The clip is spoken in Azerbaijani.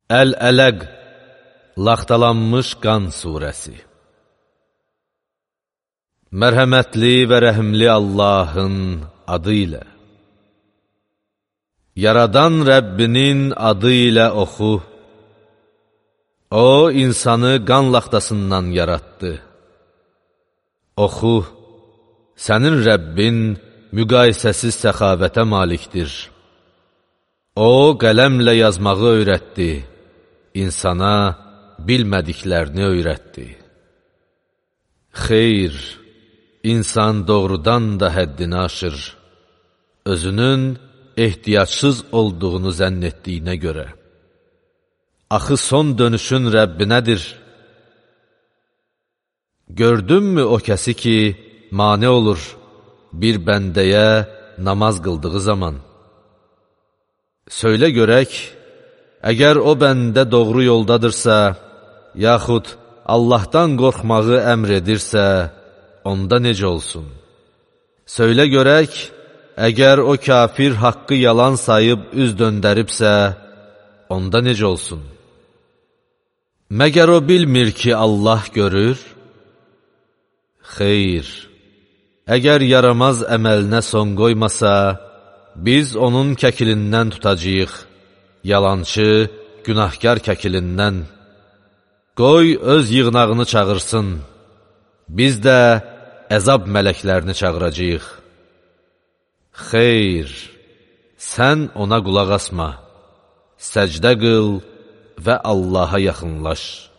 Əl-Ələq, laxtalanmış qan surəsi. Mərhəmətli və rəhimli Allahın adı ilə. Yaradan Rəbbinin adı ilə oxu. O, insanı qan laxtasından yaratdı. Oxu, sənin Rəbbin müqayisəsiz səxavətə malikdir. O, qələmlə yazmağı öyrətdi. İnsana bilmədiklərini öyrətdi. Xeyr, insan doğrudan da həddini aşır, özünün ehtiyacsız olduğunu zənn etdiyinə görə. Axı son dönüşün Rəbbinədir. Gördünmü o kəsi ki, mane olur bir bəndəyə namaz qıldığı zaman? Söylə görək, əgər o bəndə doğru yoldadırsa, yaxud Allahdan qorxmağı əmr edirsə, onda necə olsun? Söylə görək, əgər o kafir haqqı yalan sayıb üz döndəribsə, onda necə olsun? Məgər o bilmir ki, Allah görür? Xeyr, əgər yaramaz əməlinə son qoymasa, biz onun kəkilindən tutacağıq, yalancı, günahkar kəkilindən. Qoy öz yığnağını çağırsın, biz də əzab mələklərini çağıracağıq. Xeyr, sən ona qulaq asma, səcdə qıl və Allaha yaxınlaş.